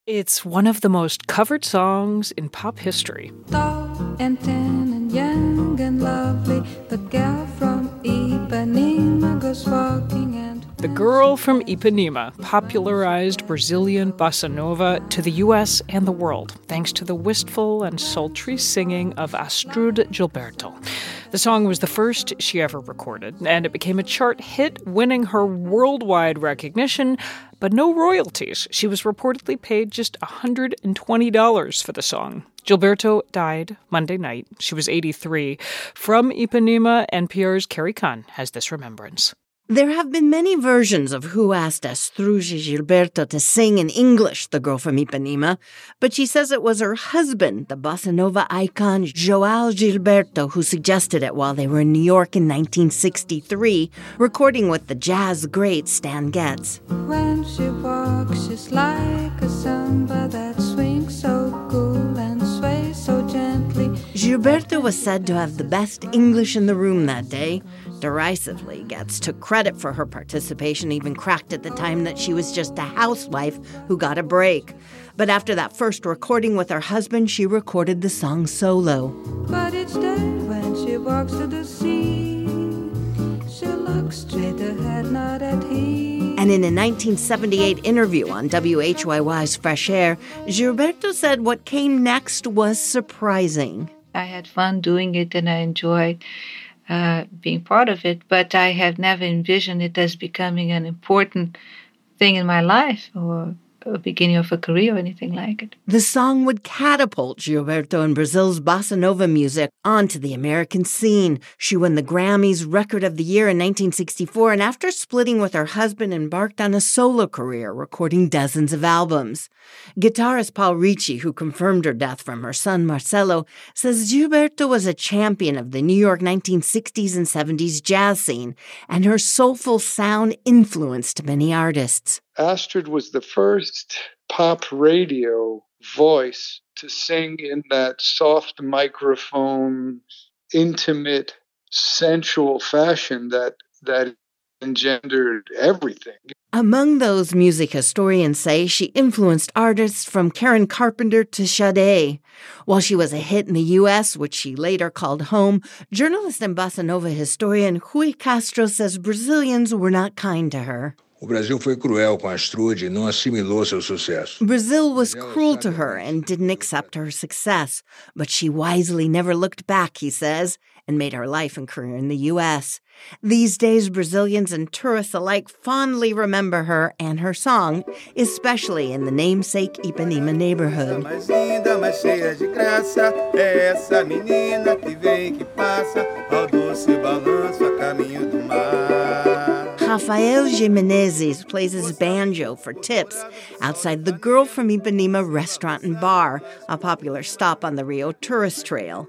It's one of the most covered songs in pop history. Tall and tan and young and lovely, the girl from Ipanema goes walking and... The Girl from Ipanema popularized Brazilian bossa nova to the U.S. and the world, thanks to the wistful and sultry singing of Astrud Gilberto. The song was the first she ever recorded, and it became a chart hit, winning her worldwide recognition, but no royalties. She was reportedly paid just $120 for the song. Gilberto died Monday night. She was 83. From Ipanema, NPR's Carrie Kahn has this remembrance. There have been many versions of who asked Astrud Gilberto to sing in English, The Girl from Ipanema, but she says it was her husband, the bossa nova icon João Gilberto, who suggested it while they were in New York in 1963, recording with the jazz great Stan Getz. When she walks, she's like a samba that swings so cool and sways so gently. Gilberto was said to have the best English in the room that day. Derisively, Getz took credit for her participation, even cracked at the time that she was just a housewife who got a break. But after that first recording with her husband, she recorded the song solo. But each day when she walks to the sea, she looks straight ahead, not at him. And in a 1978 interview on WHYY's Fresh Air, Gilberto said what came next was surprising. I had fun doing it and I enjoyed being part of it, but I have never envisioned it as becoming an important thing in my life or a beginning of a career or anything like it. The song would catapult Gilberto and Brazil's bossa nova music onto the American scene. She won the Grammys Record of the Year in 1964, and after splitting with her husband, embarked on a solo career, recording dozens of albums. Guitarist Paul Ricci, who confirmed her death from her son Marcelo, says Gilberto was a champion of the New York 1960s and 70s jazz scene, and her soulful sound influenced many artists. Astrud was the first pop radio voice to sing in that soft microphone, intimate, sensual fashion that engendered everything. Among those, music historians say she influenced artists from Karen Carpenter to Sade. While she was a hit in the U.S., which she later called home, journalist and bossa nova historian Rui Castro says Brazilians were not kind to her. O Brasil foi cruel com Astrud e não assimilou seu sucesso. Brazil was cruel to her and didn't accept her success, but she wisely never looked back, he says, and made her life and career in the U.S. These days, Brazilians and tourists alike fondly remember her and her song, especially in the namesake Ipanema neighborhood. Mais linda, mais cheia de graça, é essa menina que vem que passa ao doce balanço a caminho do mar. Rafael Jimenezes plays his banjo for tips outside the Girl from Ipanema restaurant and bar, a popular stop on the Rio tourist trail.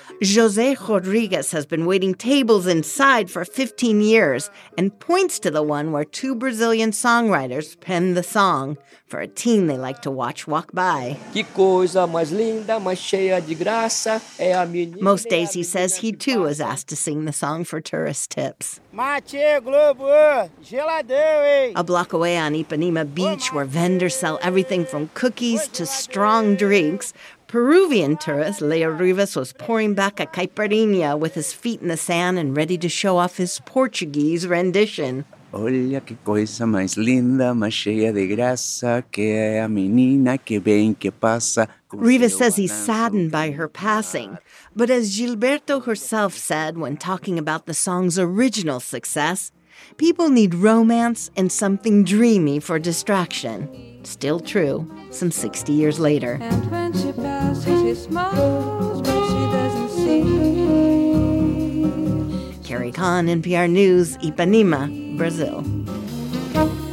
José Rodriguez has been waiting tables inside for 15 years and points to the one where two Brazilian songwriters penned the song for a teen they like to watch walk by. Que coisa mais linda, mais cheia de graça, é a menina. Most days, he says, he too is asked to sing the song for tourist tips. Mate, Globo, geladão, hein? A block away on Ipanema Beach, where vendors sell everything from cookies to strong drinks, Peruvian tourist Leo Rivas was pouring back a caipirinha with his feet in the sand and ready to show off his Portuguese rendition. Olha que coisa mais linda, mais cheia de graça, que é a menina que vem que passa. Rivas says he's saddened by her passing, but as Gilberto herself said when talking about the song's original success, people need romance and something dreamy for distraction. Still true, some 60 years later. And when she passes, she smiles, but she doesn't see. Carrie Kahn, NPR News, Ipanema, Brazil.